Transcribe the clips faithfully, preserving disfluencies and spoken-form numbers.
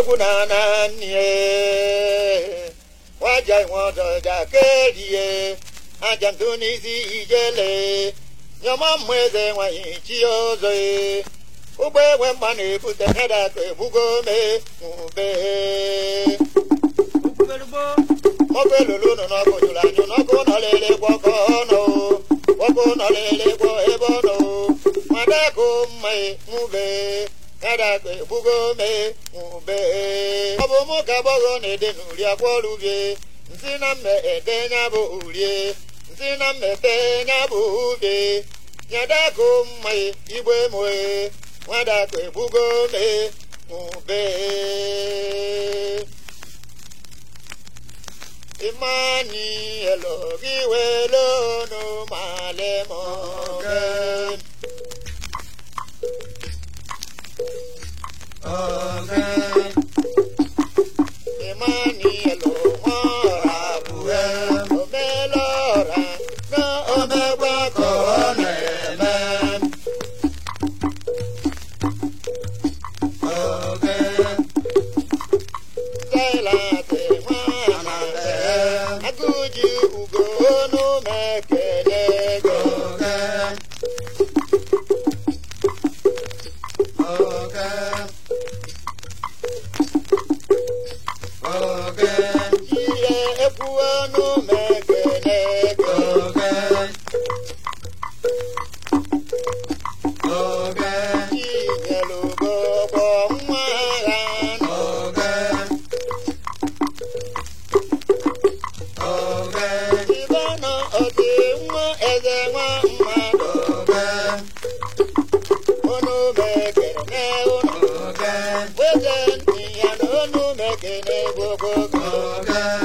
egwu na na nnie waja nwodo ja kerie aja ntụ n'isi ijele nyoma mweze nwanyị chi ozo ụgbọ enwe mma na-ebute hedakụ egbugo me ube ọkụ elulu nọ n'ọkụ jụrụ anyụ n'ọkụ nọ lele gwọkọ ọnụ ọkụ nọ lele gwọ ebe ọnụ madakụ mma ube hedakụ egbugo me ube ọ bụ mụ ka gbọghọ na-ede n'uri akwa ọrụ bie nsị na mme ede nya bụ urie nsị na mmete nya bụ ube nyadakụ mma igbe moe nwadakụ egbugo me ube imani elogi welono malemoge okay imani elo mora buwe omelora no omegwa ko neme okay Zaila te mwana te aguji ugo no mekele go okay okay okay iye epuo no mekele go okay okay inyelo go bo mwara okay okay ibana odi nwa eze nwa mmadụ okay ono mekele ono okay weze ya no mekele gogo okay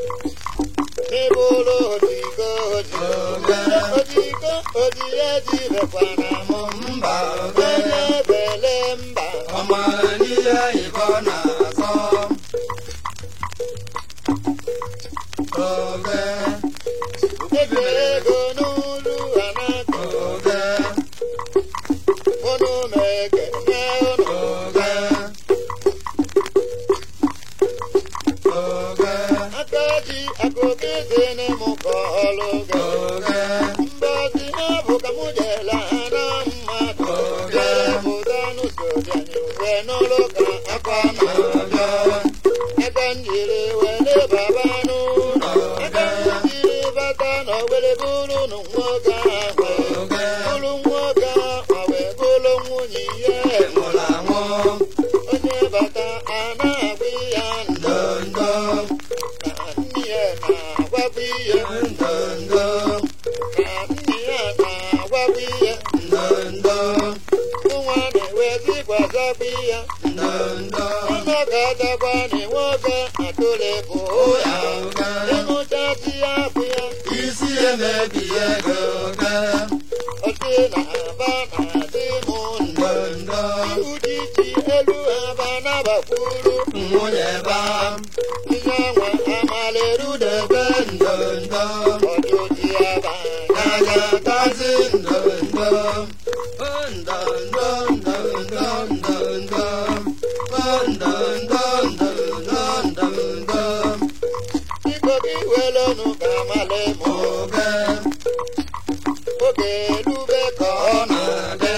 ibolo digo digo odiye dibe kwana mumba bele bele mba omaniye ibona so okay ebego nulu anako okay ono mekele ono okay okay akaji akoketene mukologe okay mbati abuka mujela na mmadụ okay mudanu sodianyu wenoloka akwana okay akanjiri wele babanu akanjiri batano wele bulu nwoke ahụ bulu nwoke awe bulu nwunye mụlanwụ onye bata ana-agwa ya ndondo na nne ya na-agwagwa ihe ndondo na nne ya na-agwagwa ihe ndondo nwa na-ewezikwazakwa ihe ndondo ọnụ ga-adakwa na nwoke atụlepụ ya ịnụchasị ya bụ ya isi emebi ego ọdị na-aba na-adị m ndondo ihudichi elu aba nabakwuru nwunye ba ihe nwe amalirudebe ndondo ọdụdị aba n'anya tazi ndondo ndondo ndondo ndondo iko gị welonu ka male m oge oge dube ka ọ na-adị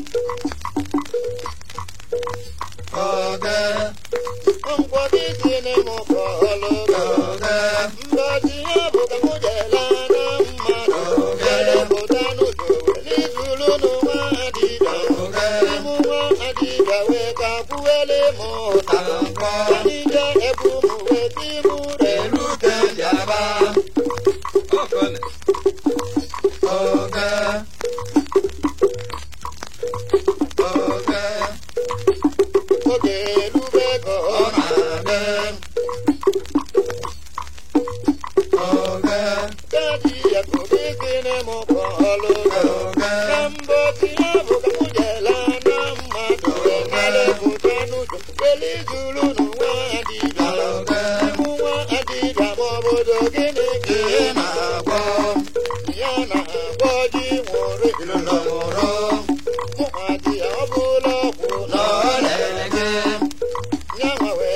oge nkwọ gị tine m ka ọlụgo oge mgbaji ya bụ ka mụ jela na mmadụ oge pụta n'udo welizulu n'ụwa adịda oge ịmụ nwa adịda wee ka kwuwele m ụta nkwọ anije ebu m weti m relute jaba oge oge oge erube ka ọ na-adị oge kaji ya kobe tine m ka ọlụgo oge ka mbọsi ya bụ ka mụ jela na mmadụ emelepụta n'udo elizulu n'ụwa adịda ịmụ nwa adịda ma obodo gịnị ka ị na-agwọ ya na-agwọ ji nwụrụ ilolọmụrụ mụnwa dị ya ọ bụla ọgwụ na ọ na-ege ya nwa wee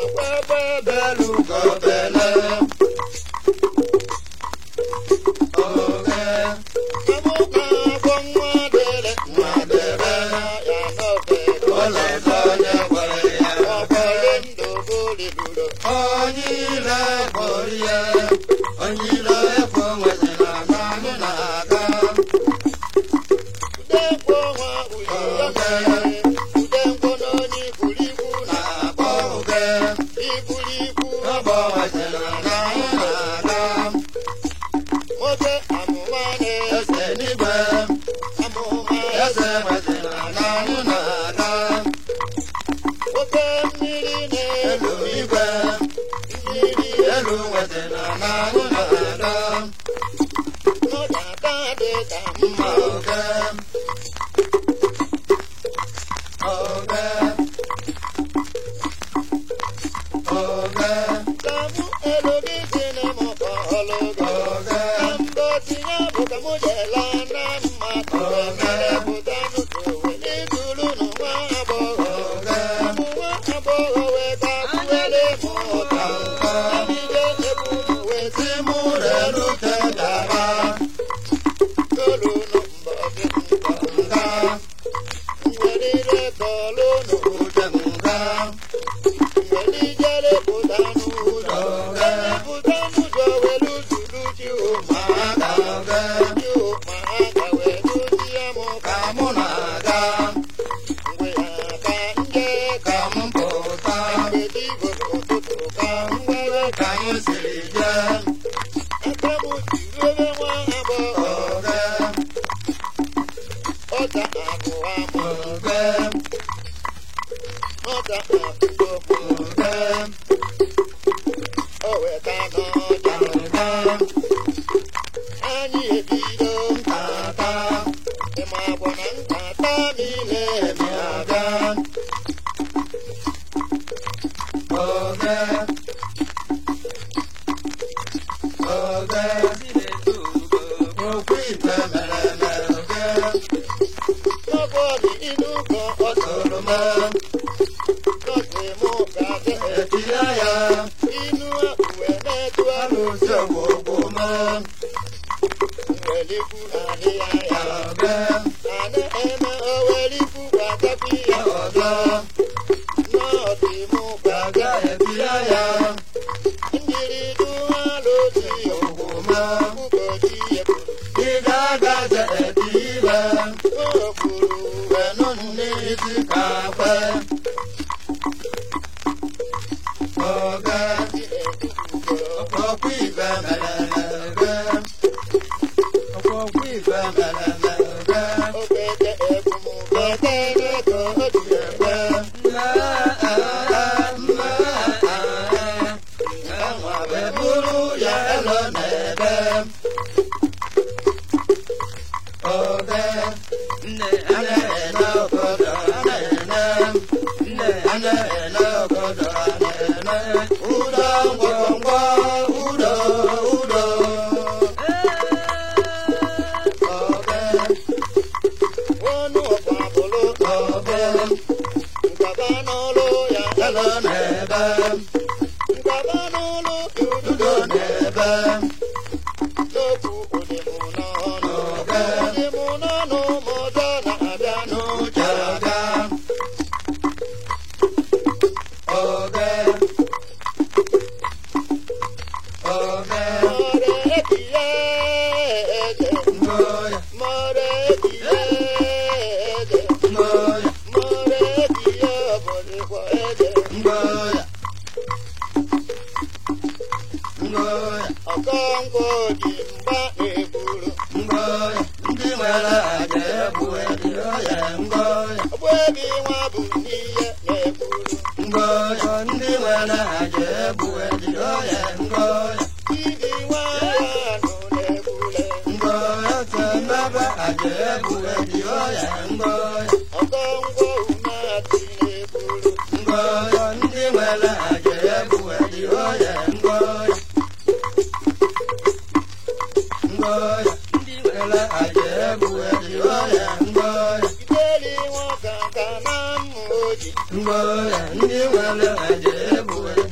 Mboya, ndi wala aje buwe.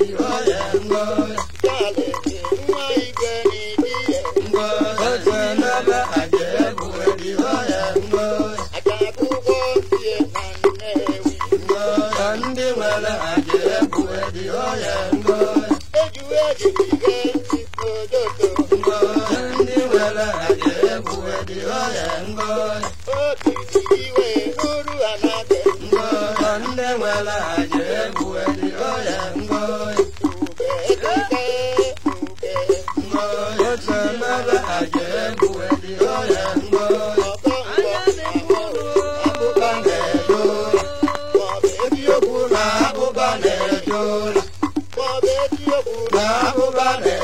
Baba,